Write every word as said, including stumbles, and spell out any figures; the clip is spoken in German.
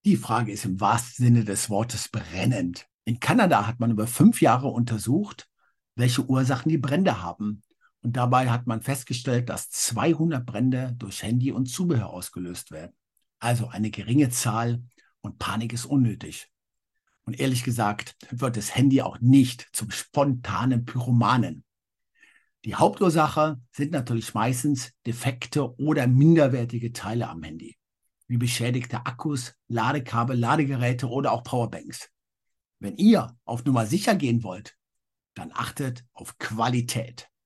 Die Frage ist im wahrsten Sinne des Wortes brennend. In Kanada hat man über fünf Jahre untersucht, welche Ursachen die Brände haben. Und dabei hat man festgestellt, dass zweihundert Brände durch Handy und Zubehör ausgelöst werden. Also eine geringe Zahl und Panik ist unnötig. Und ehrlich gesagt wird das Handy auch nicht zum spontanen Pyromanen. Die Hauptursache sind natürlich meistens defekte oder minderwertige Teile am Handy, wie beschädigte Akkus, Ladekabel, Ladegeräte oder auch Powerbanks. Wenn ihr auf Nummer sicher gehen wollt, dann achtet auf Qualität.